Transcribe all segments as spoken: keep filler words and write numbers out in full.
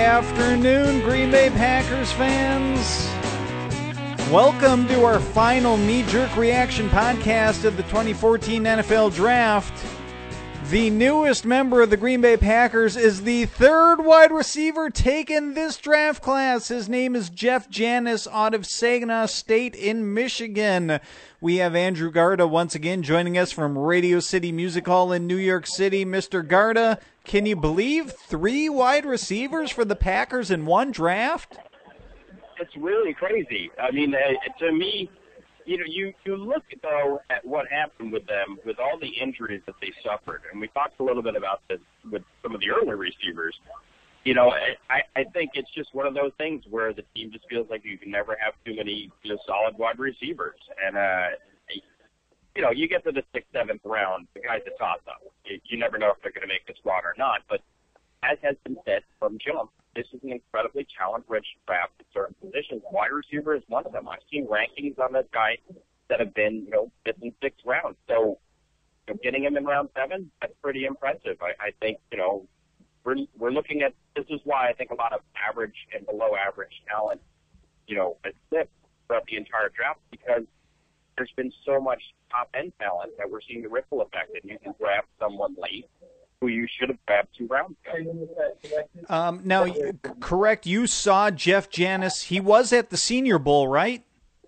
afternoon, Green Bay Packers fans. Welcome to our final knee-jerk reaction podcast of the twenty fourteen N F L Draft. The newest member of the Green Bay Packers is the third wide receiver taken this draft class. His name is Jeff Janis out of Saginaw State in Michigan. We have Andrew Garda once again joining us from Radio City Music Hall in New York City. Mister Garda, can you believe three wide receivers for the Packers in one draft? It's really crazy. I mean, uh, to me, you know, you, you look, though, at what happened with them, with all the injuries that they suffered, and we talked a little bit about this with some of the early receivers. You know, I, I think it's just one of those things where the team just feels like you can never have too many, you know, solid wide receivers. And, uh, you know, you get to the sixth, seventh round, the guy's a toss-up. You, you never know if they're going to make the squad or not. But as has been said from jump, this is an incredibly talent-rich draft in certain positions. Wide receiver is one of them. I've seen rankings on this guy that have been, you know, fifth and sixth round. So, you know, getting him in round seven, that's pretty impressive. I, I think, you know, we're we're looking at, this is why I think a lot of average and below average talent, you know, has slipped throughout the entire draft because there's been so much top-end talent that we're seeing the ripple effect, and you can grab someone late who you should have grabbed two rounds ago. Um, now, correct, you saw Jeff Janis. He was at the Senior Bowl, right?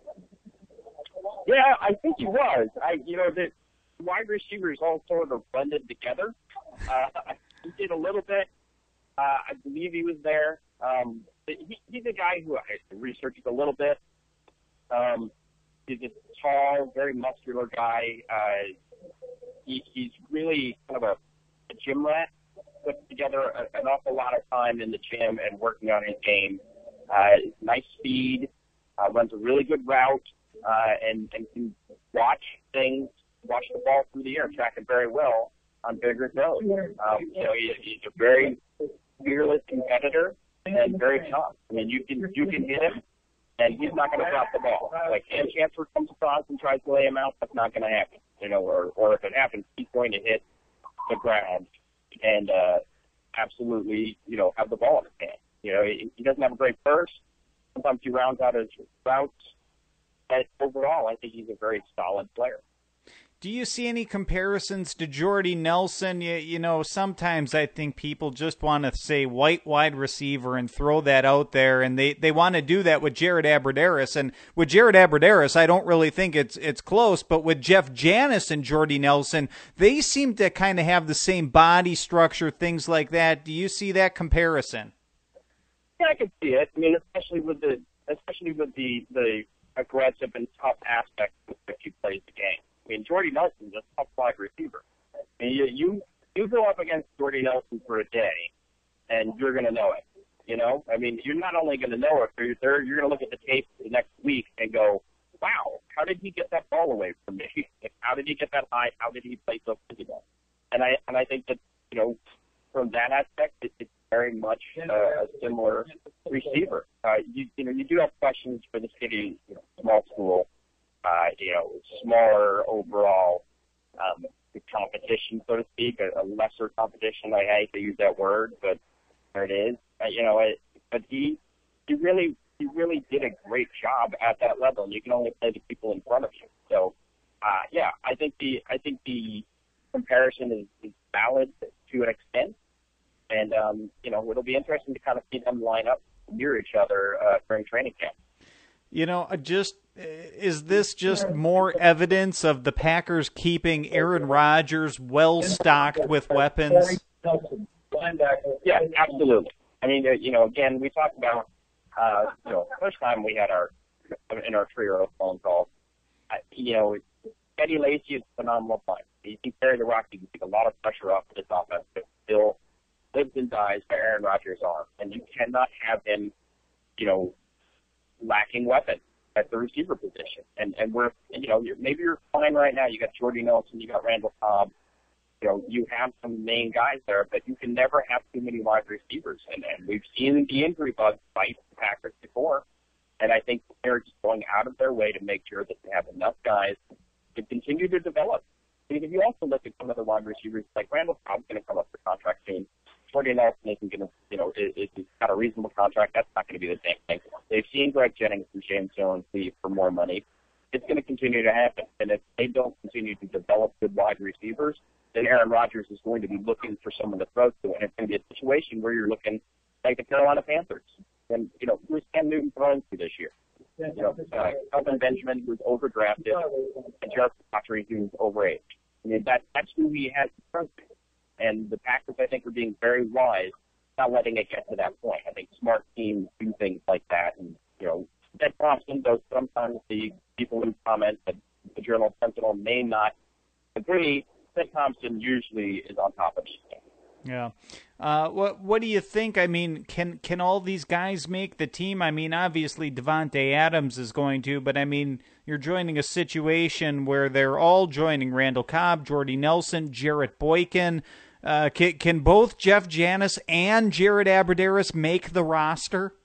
Yeah, I think he was. I, you know, the wide receivers all sort of blended together. Uh, he did a little bit. Uh, I believe he was there. Um, he, he's a guy who I researched a little bit. Um, he's a tall, very muscular guy. Uh, he, he's really kind of a A gym rat, put together a, an awful lot of time in the gym and working on his game. Uh, nice speed, uh, runs a really good route, uh, and, and can watch things, watch the ball through the air, track it very well on bigger throws. Um, you know, he, he's a very fearless competitor and very tough. I mean, you can you can hit him, and he's not going to drop the ball. Like, Cam Chancellor comes across and tries to lay him out, that's not going to happen. You know, or or if it happens, he's going to hit the ground and uh, absolutely, you know, have the ball in his hand. You know, he, he doesn't have a great burst. Sometimes he rounds out his routes. But overall, I think he's a very solid player. Do you see any comparisons to Jordy Nelson? You, you know, sometimes I think people just want to say white wide receiver and throw that out there, and they, they want to do that with Jared Abbrederis. And with Jared Abbrederis, I don't really think it's it's close, but with Jeff Janis and Jordy Nelson, they seem to kind of have the same body structure, things like that. Do you see that comparison? Yeah, I can see it. I mean, especially with the especially with the, the aggressive and tough aspect with which he plays the game. I mean, Jordy Nelson's a tough wide receiver. I mean, you, you you go up against Jordy Nelson for a day, and you're going to know it. You know, I mean, you're not only going to know it, but you're, you're going to look at the tape the next week and go, "Wow, how did he get that ball away from me? How did he get that high? How did he play so physical?" And I and I think that, you know, from that aspect, it, it's very much uh, a similar receiver. Uh, you you know, you do have questions for the city, you know, small school. Uh, you know, smaller overall um, competition, so to speak, a, a lesser competition. I hate to use that word, but there it is. Uh, you know, it, but he he really he really did a great job at that level. You can only play the people in front of you. So, uh, yeah, I think the I think the comparison is, is valid to an extent, and um, you know, it'll be interesting to kind of see them line up near each other uh, during training camp. You know, just is this just more evidence of the Packers keeping Aaron Rodgers well stocked with weapons? Yeah, absolutely. I mean, you know, again, we talked about, uh, you know, first time we had our in our trio phone call. Uh, you know, Eddie Lacy is a phenomenal player. He can carry the rock. He can take a lot of pressure off of this offense. But still lives and dies by Aaron Rodgers' arm, and you cannot have him, you know, lacking weapons at the receiver position. And and we're, you know, you're, maybe you're fine right now. You got Jordy Nelson, you got Randall Cobb. You know, you have some main guys there, but you can never have too many wide receivers. And, and we've seen the injury bug fight the Packers before. And I think they're just going out of their way to make sure that they have enough guys to continue to develop. Because if you also look at some of the wide receivers, like Randall Cobb's going to come up for contract soon. Jordy Nelson isn't going to, you know, know, it, it's got a reasonable contract. That's not going to be the same thing. They've seen Greg Jennings and James Jones leave for more money. It's going to continue to happen. And if they don't continue to develop good wide receivers, then Aaron Rodgers is going to be looking for someone to throw to. And it's going to be a situation where you're looking like the Carolina Panthers. And, you know, who's Cam Newton throwing to this year? You know, uh, Kelvin Benjamin, who's overdrafted, and Jarrett Patry, who's overaged. I mean, that, that's who he has to throw to. And the Packers, I think, are being very wise, not letting it get to that point. I think smart teams do things like that. And, you know, Ted Thompson, though sometimes the people who comment that the Journal Sentinel may not agree, Ted Thompson usually is on top of these things. Yeah. Uh, what What do you think? I mean, can can all these guys make the team? I mean, obviously Devontae Adams is going to, but I mean, you're joining a situation where they're all joining Randall Cobb, Jordy Nelson, Jarrett Boykin. Uh, can, can both Jeff Janis and Jared Abbrederis make the roster?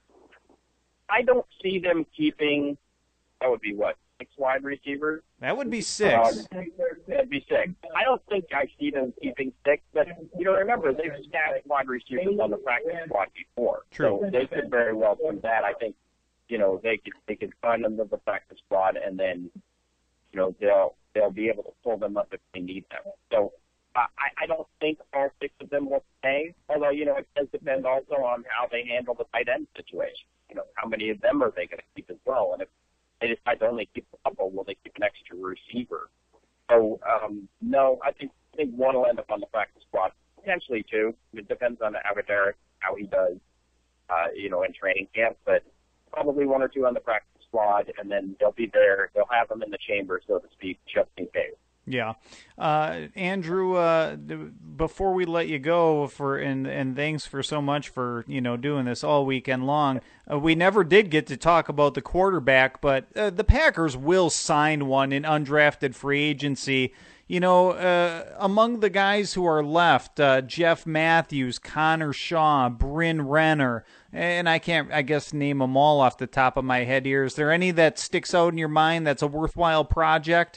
I don't see them keeping, that would be what, six wide receivers? That would be six. Um, that'd be six. I don't think I see them keeping six, but, you know, remember, they've stacked wide receivers on the practice squad before. True. So they could very well do that. I think, you know, they could they could find them to the practice squad, and then, you know, they'll they'll be able to pull them up if they need them. So uh, I, I don't think all six of them will stay, although, you know, it does depend also on how they handle the tight end situation. You know, how many of them are they going to keep as well? And if they decide to only keep a couple, will they keep an extra receiver? So, um, no, I think, I think one will end up on the practice squad, potentially two. It depends on Abbrederis, how he does, uh, you know, in training camp, but probably one or two on the practice squad, and then they'll be there. They'll have them in the chamber, so to speak, just in case. Yeah. Uh, Andrew, uh, before we let you go, for and and thanks for so much for, you know, doing this all weekend long. Uh, we never did get to talk about the quarterback, but uh, the Packers will sign one in undrafted free agency. You know, uh, among the guys who are left, uh, Jeff Matthews, Connor Shaw, Bryn Renner, and I can't, I guess, name them all off the top of my head here. Is there any that sticks out in your mind that's a worthwhile project?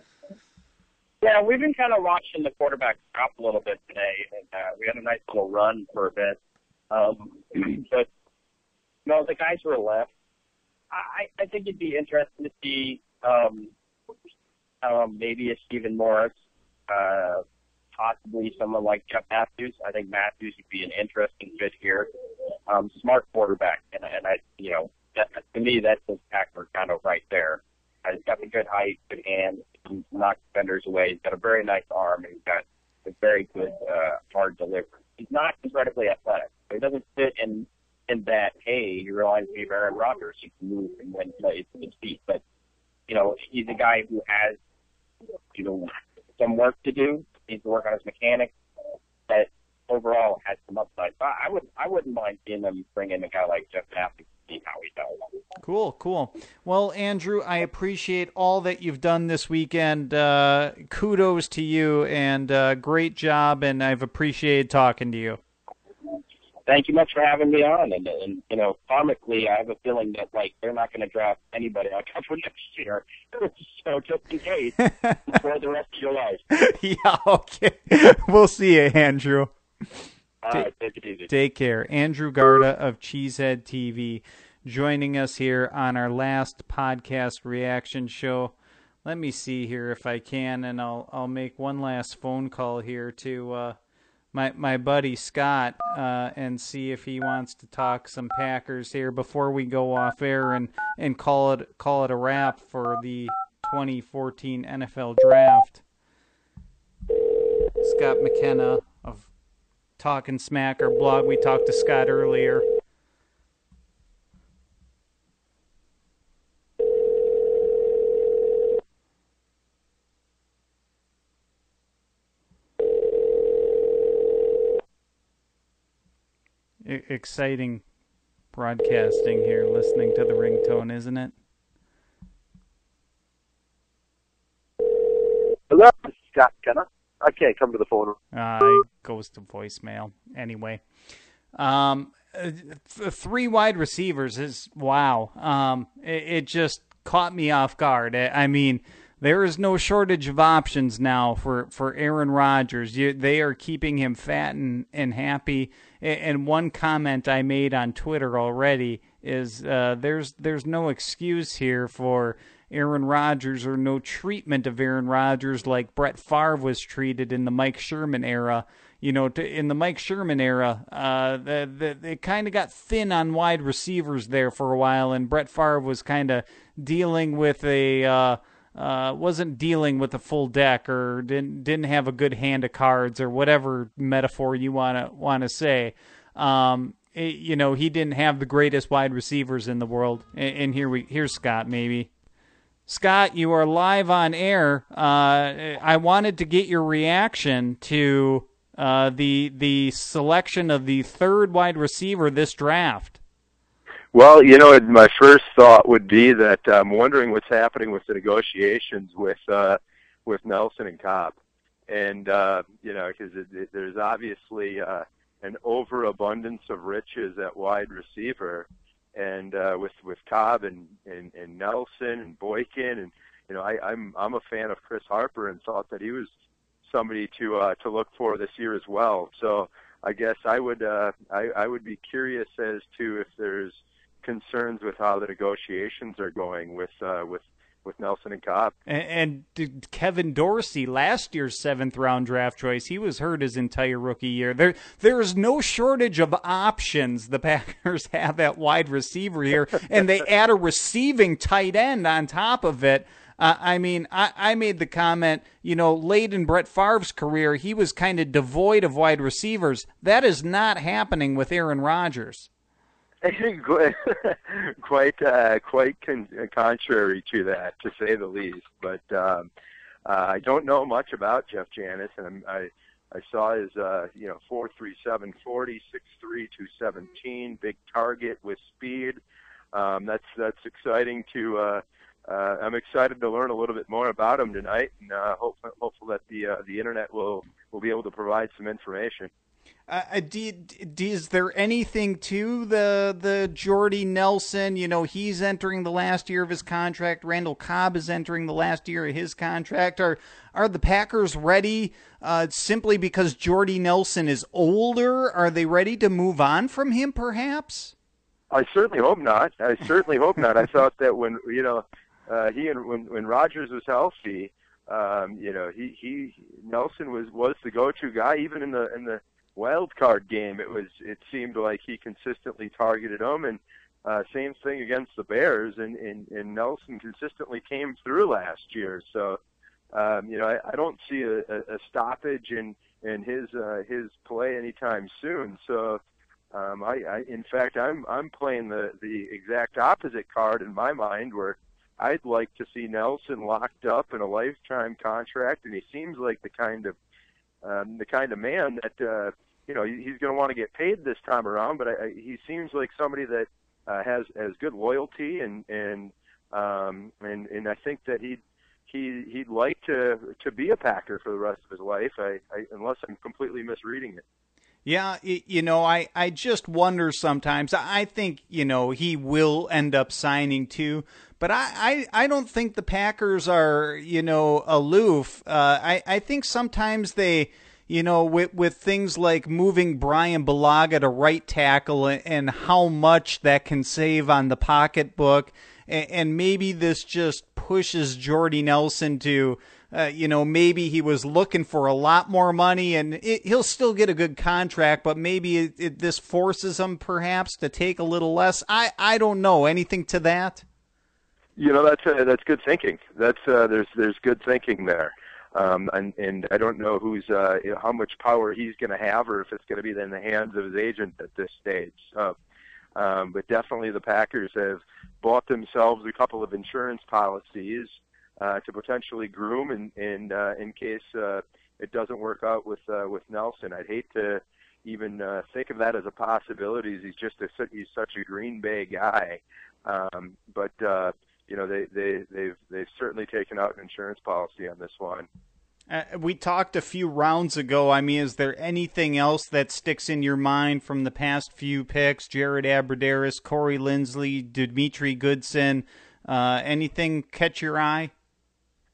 Yeah, we've been kind of watching the quarterback drop a little bit today, and uh, we had a nice little run for a bit. Um, but, you know, the guys who are left, I, I think it'd be interesting to see um, um, maybe a Stephen Morris, uh, possibly someone like Jeff Matthews. I think Matthews would be an interesting fit here. Um, smart quarterback, and, and I, you know, that, to me, that's the factor kind of right there. Uh, he's got a good height, good hand. He can knock defenders away. He's got a very nice arm, and he's got a very good uh, hard delivery. He's not incredibly athletic. So he doesn't fit in in that, hey, he reminds me of Aaron Rodgers. He can move and win plays with his feet. But, you know, he's a guy who has, you know, some work to do. He needs to work on his mechanics. That overall has some upside. So I would I wouldn't mind seeing them bring in a guy like Jeff Matthews to see how he does. Cool, cool. Well, Andrew, I appreciate all that you've done this weekend. Uh, kudos to you, and uh, great job, and I've appreciated talking to you. Thank you much for having me on. And, and you know, karmically, I have a feeling that, like, they're not going to draft anybody on for next year. So just in case, for the rest of your life. Yeah, okay. We'll see you, Andrew. All right, take it easy. Take care. Andrew Garda of Cheesehead T V joining us here on our last podcast reaction show. Let me see here if I can, and I'll I'll make one last phone call here to uh, my my buddy Scott uh, and see if he wants to talk some Packers here before we go off air and, and call it call it a wrap for the twenty fourteen N F L Draft. Scott McKenna of Talking Smack, our blog. We talked to Scott earlier. I- exciting broadcasting here, listening to the ringtone, isn't it? Hello, this is Scott McKenna. I can't come to the phone. Uh, it goes to voicemail. Anyway, um, th- three wide receivers is wow. Um, it, it just caught me off guard. I mean, there is no shortage of options now for, for Aaron Rodgers. You, they are keeping him fat and, and happy. And one comment I made on Twitter already is uh, there's there's no excuse here for Aaron Rodgers or no treatment of Aaron Rodgers like Brett Favre was treated in the Mike Sherman era. You know, to, in the Mike Sherman era, uh, the, the, it kind of got thin on wide receivers there for a while, and Brett Favre was kind of dealing with a uh, uh, wasn't dealing with a full deck, or didn't didn't have a good hand of cards, or whatever metaphor you wanna wanna say. Um, it, you know, he didn't have the greatest wide receivers in the world. And, and here we here's Scott maybe. Scott, you are live on air. Uh, I wanted to get your reaction to uh, the the selection of the third wide receiver this draft. Well, you know, my first thought would be that I'm wondering what's happening with the negotiations with uh, with Nelson and Cobb, and uh, you know, because there's obviously uh, an overabundance of riches at wide receiver. And uh, with with Cobb and, and, and Nelson and Boykin, and you know, I, I'm I'm a fan of Chris Harper and thought that he was somebody to uh, to look for this year as well. So I guess I would uh, I, I would be curious as to if there's concerns with how the negotiations are going with uh, with with Nelson and Cobb. And, and Kevin Dorsey, last year's seventh round draft choice, he was hurt his entire rookie year. There, there is no shortage of options the Packers have at wide receiver here, and they add a receiving tight end on top of it. Uh, I mean, I, I made the comment, you know, late in Brett Favre's career, he was kind of devoid of wide receivers. That is not happening with Aaron Rodgers. quite uh, quite con- contrary to that, to say the least. But um, uh, I don't know much about Jeff Janis, and I'm, I I saw his uh, you know four three seven forty, six three two seventeen, big target with speed. Um, that's that's exciting to. Uh, uh, I'm excited to learn a little bit more about him tonight, and uh, hope hopeful that the uh, the internet will will be able to provide some information. Uh, do, do, is there anything to the the Jordy Nelson? You know, he's entering the last year of his contract. Randall Cobb is entering the last year of his contract. Are are the Packers ready uh, simply because Jordy Nelson is older? Are they ready to move on from him, perhaps? I certainly hope not. I certainly hope not. I thought that when you know uh, he and when when Rodgers was healthy, um, you know, he he Nelson was was the go-to guy, even in the in the wild card game. It was it seemed like he consistently targeted him, and uh, same thing against the Bears, and, and, and Nelson consistently came through last year. So um, you know, I, I don't see a, a stoppage in in his uh, his play anytime soon. So um, I, I in fact I'm I'm playing the the exact opposite card in my mind, where I'd like to see Nelson locked up in a lifetime contract, and he seems like the kind of um, the kind of man that uh, you know, he's going to want to get paid this time around, but I, I, he seems like somebody that uh, has has good loyalty, and and um, and and I think that he'd he he'd like to to be a Packer for the rest of his life. I, I unless I'm completely misreading it. Yeah, you know, I, I just wonder sometimes. I think, you know, he will end up signing too, but I, I, I don't think the Packers are, you know, aloof. Uh, I, I think sometimes they, you know, with, with things like moving Brian Bulaga to right tackle and how much that can save on the pocketbook, and, and maybe this just pushes Jordy Nelson to, uh, you know, maybe he was looking for a lot more money, and it, he'll still get a good contract, but maybe it, it, this forces him perhaps to take a little less. I, I don't know. Anything to that? You know, that's uh, that's good thinking. That's uh, there's there's good thinking there. Um, and, and I don't know who's uh, you know, how much power he's going to have, or if it's going to be in the hands of his agent at this stage. So, um, but definitely the Packers have bought themselves a couple of insurance policies uh, to potentially groom in in, uh, in case uh, it doesn't work out with uh, with Nelson. I'd hate to even uh, think of that as a possibility. He's just a, he's such a Green Bay guy, um, but. Uh, You know, they, they, they've, they've certainly taken out an insurance policy on this one. Uh, we talked a few rounds ago. I mean, is there anything else that sticks in your mind from the past few picks? Jared Abbrederis, Corey Linsley, Dimitri Goodson, uh, anything catch your eye?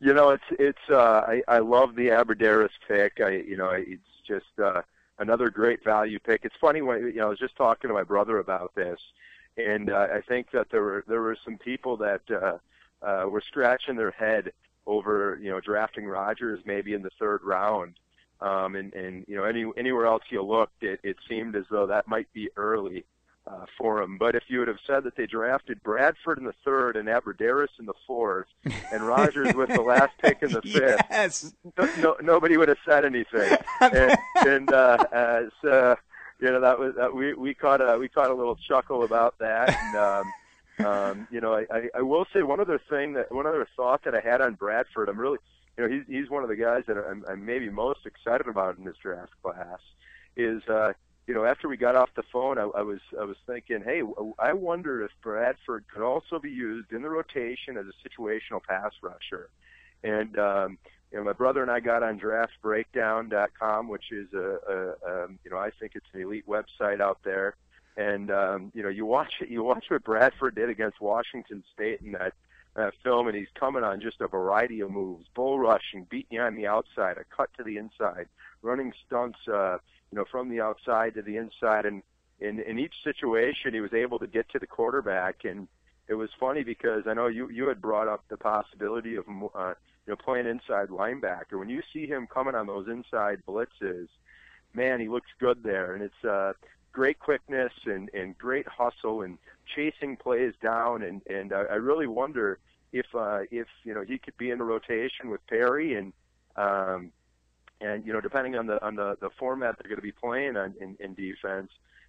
You know, it's it's. Uh, I I love the Aberderis pick. I you know it's just uh, another great value pick. It's funny when you know I was just talking to my brother about this, and uh, I think that there were there were some people that uh, uh, were scratching their head over you know drafting Rogers maybe in the third round, um, and and you know any anywhere else you looked, it it seemed as though that might be early. Uh, for him, but if you would have said that they drafted Bradford in the third and Aberderis in the fourth, and Rogers with the last pick in the fifth, yes. no, no, nobody would have said anything. And, and uh, uh, so, you know, that was that we we caught a we caught a little chuckle about that. And um, um, you know, I, I, I will say one other thing that one other thought that I had on Bradford. I'm really, you know, he's he's one of the guys that I'm, I'm maybe most excited about in this draft class. Is uh, You know, after we got off the phone, I, I was I was thinking, hey, I wonder if Bradford could also be used in the rotation as a situational pass rusher. And um, you know, my brother and I got on draft breakdown dot com, which is a, a, a you know I think it's an elite website out there. And um, you know, you watch you watch what Bradford did against Washington State in that uh, film, and he's coming on just a variety of moves: bull rushing, beating you on the outside, a cut to the inside, running stunts. Uh, you know, from the outside to the inside, and in, in each situation he was able to get to the quarterback. And it was funny because I know you, you had brought up the possibility of, uh, you know, playing inside linebacker. When you see him coming on those inside blitzes, man, he looks good there. And it's uh, great quickness and, and great hustle and chasing plays down. And, and I, I really wonder if, uh, if, you know, he could be in a rotation with Perry and, um, And you know, depending on the on the, the format they're going to be playing on, in, in defense,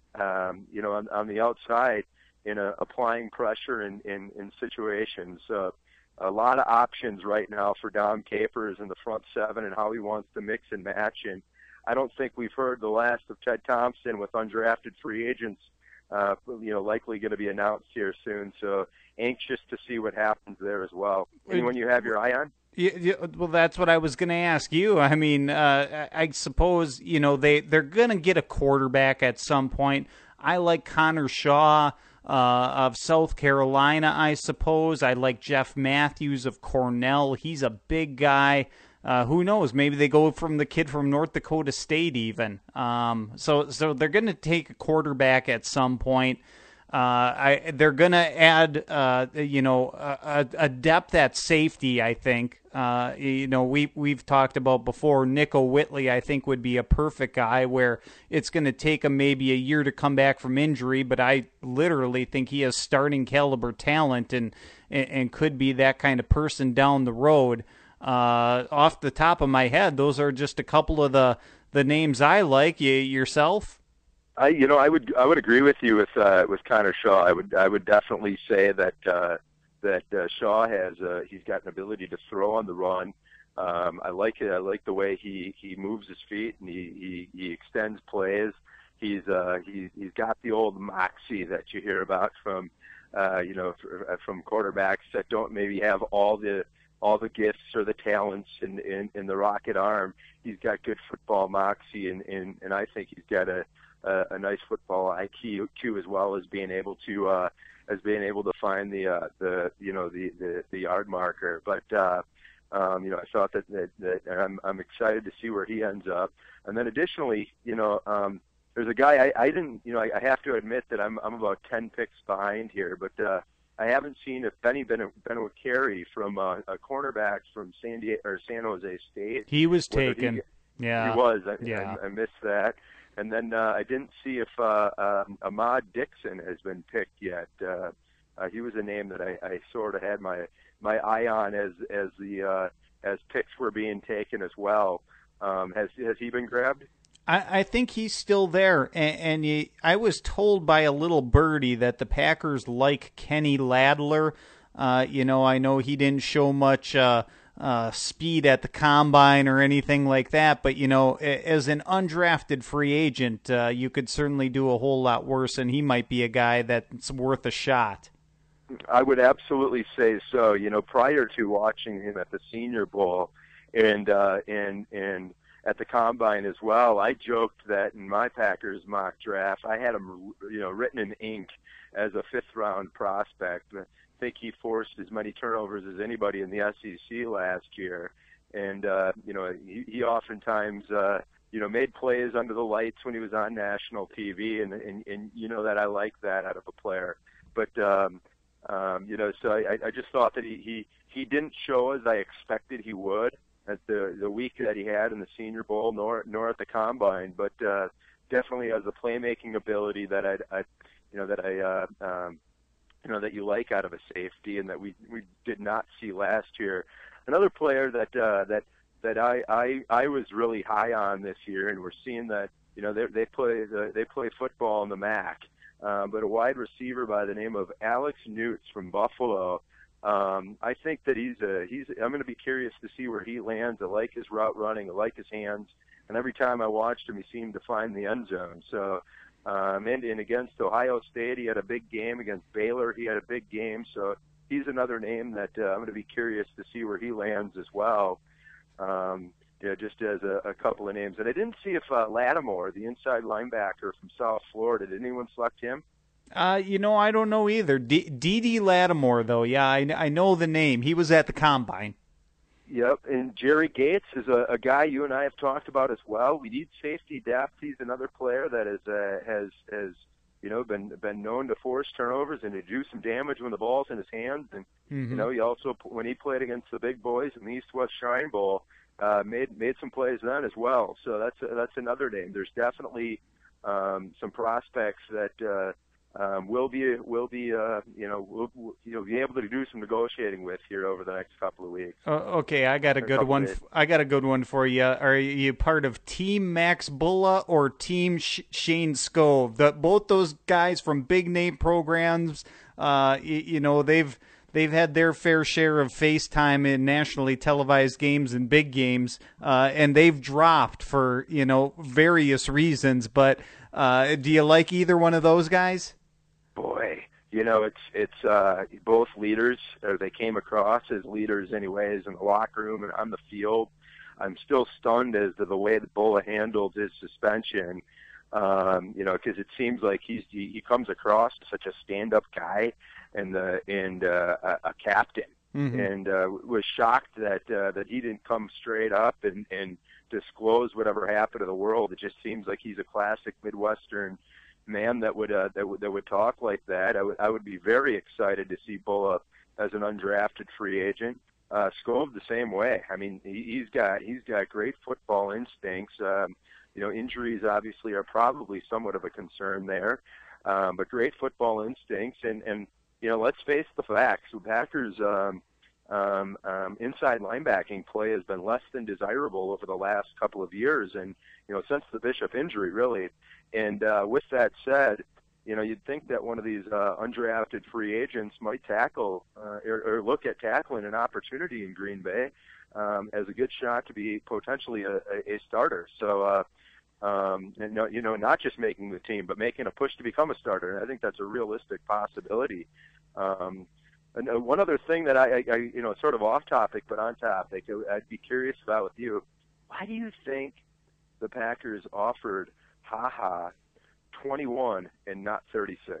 um, you know, on, on the outside, in a, applying pressure in in, in situations, uh, a lot of options right now for Dom Capers in the front seven and how he wants to mix and match. And I don't think we've heard the last of Ted Thompson with undrafted free agents, uh, you know, likely going to be announced here soon. So anxious to see what happens there as well. Anyone you have your eye on? Yeah, yeah, well, that's what I was going to ask you. I mean, uh, I suppose, you know, they, they're going to get a quarterback at some point. I like Connor Shaw uh, of South Carolina, I suppose. I like Jeff Matthews of Cornell. He's a big guy. Uh, who knows? Maybe they go from the kid from North Dakota State even. Um, so, so they're going to take a quarterback at some point. Uh, I, they're going to add, uh, you know, a, a depth at safety, I think. Uh, you know, we, we've talked about before, Nico Whitley, I think, would be a perfect guy where it's going to take him maybe a year to come back from injury, but I literally think he has starting caliber talent and, and, and could be that kind of person down the road. Uh, off the top of my head, those are just a couple of the, the names I like. You, yourself? I, you know, I would, I would agree with you with, uh, with Connor Shaw. I would, I would definitely say that, uh, that uh, Shaw has, uh, he's got an ability to throw on the run. Um, I like it. I like the way he, he moves his feet and he, he, he extends plays. He's, uh, he, he's got the old moxie that you hear about from, uh, you know, from quarterbacks that don't maybe have all the, all the gifts or the talents in, in, in the rocket arm. He's got good football moxie and, and, and I think he's got a, A, a nice football I Q as well as being able to uh, as being able to find the uh, the you know the, the, the yard marker. But uh, um, you know I thought that, that, that I'm I'm excited to see where he ends up. And then additionally, you know um, there's a guy I, I didn't you know I, I have to admit that I'm I'm about ten picks behind here, but uh, I haven't seen if Benny Benwikere from uh, a cornerback from San Diego or San Jose State. He was taken. He, yeah, he was. I, yeah. I, I missed that. And then uh, I didn't see if uh, um, Ahmad Dixon has been picked yet. Uh, uh, he was a name that I, I sort of had my my eye on as as the uh, as picks were being taken as well. Um, has has he been grabbed? I, I think he's still there, and, and he, I was told by a little birdie that the Packers like Kenny Ladler. Uh, you know, I know he didn't show much Uh, Uh, speed at the combine or anything like that, but you know, as an undrafted free agent, uh, you could certainly do a whole lot worse, and he might be a guy that's worth a shot. I would absolutely say so. You know, prior to watching him at the Senior Bowl and uh, and and at the combine as well, I joked that in my Packers mock draft, I had him, you know, written in ink as a fifth round prospect. think he forced as many turnovers as anybody in the S E C last year. And, uh, you know, he, he oftentimes, uh, you know, made plays under the lights when he was on national T V. And, and, and you know that I like that out of a player. But, um, um, you know, so I, I just thought that he, he, he didn't show as I expected he would at the, the week that he had in the Senior Bowl, nor, nor at the Combine. But uh, definitely has a playmaking ability that I, I you know, that I, uh, um, you know, that you like out of a safety and that we, we did not see last year. Another player that uh, that that I, I I was really high on this year, and we're seeing that, you know, they they play the, they play football in the M A C, uh, but a wide receiver by the name of Alex Newts from Buffalo. Um, I think that he's a he's. I'm going to be curious to see where he lands. I like his route running. I like his hands, and every time I watched him, he seemed to find the end zone. So. Um, and, and against Ohio State, he had a big game. Against Baylor, he had a big game. So he's another name that uh, I'm going to be curious to see where he lands as well. Um, yeah, just as a, a couple of names. And I didn't see if uh, Lattimore, the inside linebacker from South Florida, did anyone select him? Uh, you know, I don't know either. D D Lattimore, though, yeah, I, I know the name. He was at the Combine. Yep, and Jerry Gates is a, a guy you and I have talked about as well. We need safety depth. He's another player that is, uh, has has you know been been known to force turnovers and to do some damage when the ball's in his hands. And mm-hmm. you know, he also, when he played against the big boys in the East-West Shrine Bowl, uh, made made some plays then as well. So that's uh, that's another name. There's definitely um, some prospects that. Uh, Um, we'll be, we'll be, uh, you know, we'll, we'll, you know, be able to do some negotiating with here over the next couple of weeks. Uh, okay, I got a good one. F- I got a good one for you. Are you part of Team Max Bulla or Team Sh- Shane Scove? The, both those guys from big name programs. Uh, you, you know, they've they've had their fair share of FaceTime in nationally televised games and big games, uh, and they've dropped for, you know, various reasons. But uh, do you like either one of those guys? Boy, you know, it's it's uh, both leaders. Or they came across as leaders, anyways, in the locker room and on the field. I'm still stunned as to the way that Bulla handled his suspension. Um, you know, because it seems like he's he, he comes across as such a stand-up guy and the and uh, a, a captain. Mm-hmm. And uh, was shocked that uh, that he didn't come straight up and and disclose whatever happened to the world. It just seems like he's a classic Midwestern man that would uh, that would that would talk like that. I would I would be very excited to see Bulla as an undrafted free agent. Uh, Scove the same way. I mean, he, he's got he's got great football instincts. Um, you know, injuries obviously are probably somewhat of a concern there, um, but great football instincts. And and you know, let's face the facts. The Packers um, um, um, inside linebacking play has been less than desirable over the last couple of years, and you know, since the Bishop injury, really. And uh, with that said, you know, you'd think that one of these uh, undrafted free agents might tackle uh, or, or look at tackling an opportunity in Green Bay um, as a good shot to be potentially a, a starter. So, uh, um, and you know, not just making the team, but making a push to become a starter. And I think that's a realistic possibility. Um, and uh, one other thing that I, I, you know, sort of off topic but on topic, I'd be curious about with you. Why do you think the Packers offered Ha ha, twenty-one and not thirty-six?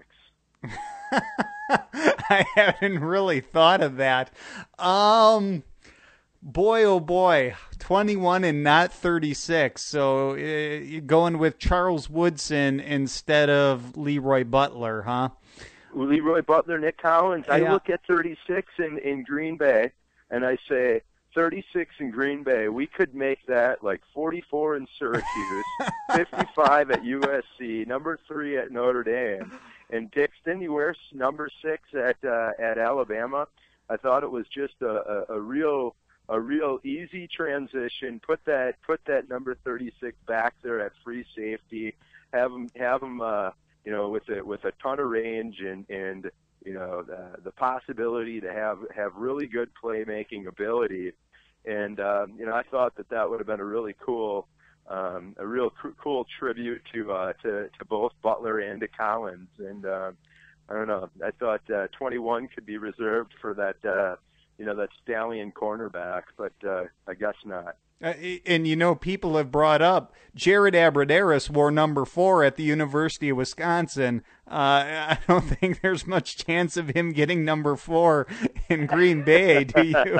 I haven't really thought of that. Um, boy, oh boy, twenty-one and not thirty-six. So uh, you're going with Charles Woodson instead of Leroy Butler, huh? Leroy Butler, Nick Collins. I yeah. look at thirty-six in, in Green Bay, and I say, thirty-six in Green Bay, we could make that like forty-four in Syracuse, fifty-five at U S C, number three at Notre Dame, and Dixon, you wear number six at uh, at Alabama. I thought it was just a, a, a real a real easy transition. Put that put that number thirty-six back there at free safety. Have them have them uh, you know, with a with a ton of range and and you know the the possibility to have have really good playmaking ability. And, um, you know, I thought that that would have been a really cool, um, a real cr- cool tribute to, uh, to, to both Butler and to Collins. And, uh, I don't know, I thought, uh, twenty-one could be reserved for that, uh, you know, that stallion cornerback, but uh, I guess not. Uh, and, you know, people have brought up Jared Abbrederis wore number four at the University of Wisconsin. Uh, I don't think there's much chance of him getting number four in Green Bay, do you?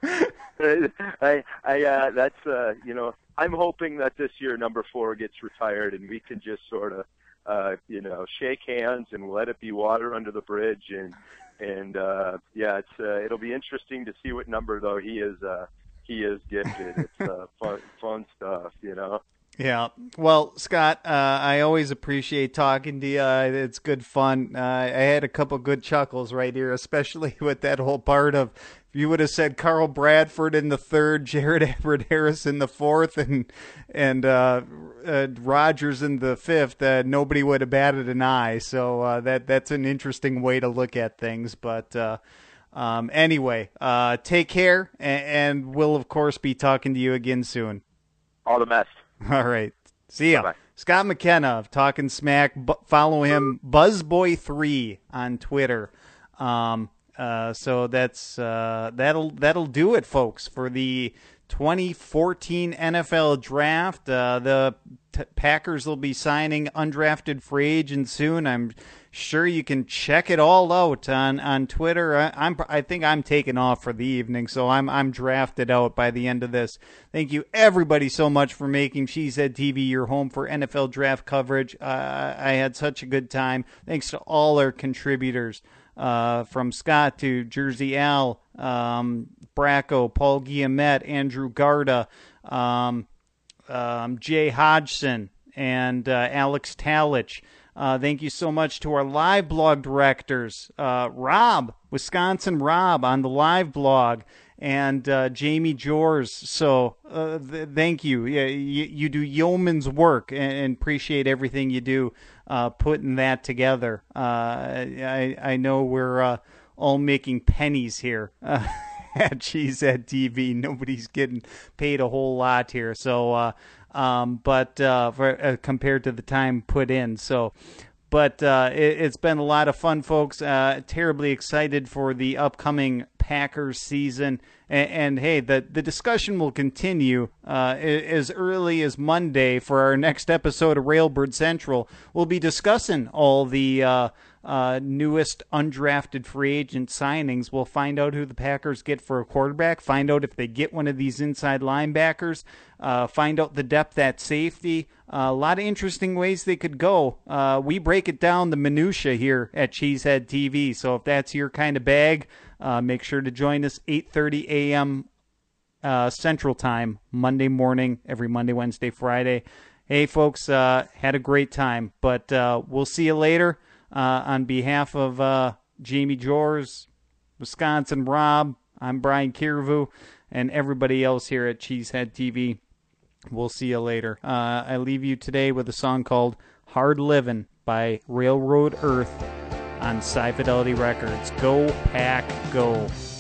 I, I, uh, that's, uh, you know, I'm hoping that this year number four gets retired and we can just sort of, uh, you know, shake hands and let it be water under the bridge. And, and uh, yeah, it's uh, it'll be interesting to see what number, though, he is uh, he is gifted. It's uh, fun, fun stuff, you know. Yeah. Well, Scott, uh, I always appreciate talking to you. Uh, it's good fun. Uh, I had a couple good chuckles right here, especially with that whole part of, if you would have said Carl Bradford in the third, Jared Abbrederis in the fourth, and and uh, uh, Rodgers in the fifth, uh, nobody would have batted an eye. So uh, that that's an interesting way to look at things. But uh, um, anyway, uh, take care, and, and we'll, of course, be talking to you again soon. All the best. All right. See ya. Bye-bye. Scott McKenna of Talking Smack. Bu- follow him, Buzzboy three on Twitter. Um, uh, so that's uh, that'll that'll do it, folks, for the twenty fourteen N F L Draft. Uh, the t- Packers will be signing undrafted free agents soon. I'm sure you can check it all out on, on Twitter. I, I'm I think I'm taking off for the evening, so I'm I'm drafted out by the end of this. Thank you everybody so much for making Cheesehead T V your home for N F L draft coverage. Uh, I had such a good time. Thanks to all our contributors, uh, from Scott to Jersey Al, um, Bracco, Paul Guillemette, Andrew Garda, um, um, Jay Hodgson, and uh, Alex Talich. Uh, thank you so much to our live blog directors, uh, Rob, Wisconsin Rob on the live blog, and uh, Jamie Jors. So uh, th- thank you. You, you. You do yeoman's work, and, and appreciate everything you do uh, putting that together. Uh, I, I know we're uh, all making pennies here uh, at Cheesehead T V. Nobody's getting paid a whole lot here. So, uh, Um, but uh, for, uh, compared to the time put in, so, but uh, it, it's been a lot of fun, folks. Uh, terribly excited for the upcoming Packers season, and, and hey, the the discussion will continue uh, as early as Monday for our next episode of Railbird Central. We'll be discussing all the uh, uh, newest undrafted free agent signings. We'll find out who the Packers get for a quarterback, find out if they get one of these inside linebackers, uh, find out the depth at safety. Uh, a lot of interesting ways they could go. Uh, we break it down, the minutia here at Cheesehead T V. So if that's your kind of bag, uh, make sure to join us eight thirty a.m. Uh, Central Time, Monday morning, every Monday, Wednesday, Friday. Hey, folks, uh, had a great time, but uh, we'll see you later. Uh, on behalf of uh, Jamie Jors, Wisconsin Rob, I'm Brian Kiravu, and everybody else here at Cheesehead T V. We'll see you later. Uh, I leave you today with a song called Hard Livin' by Railroad Earth on Sci Fidelity Records. Go, Pack, go.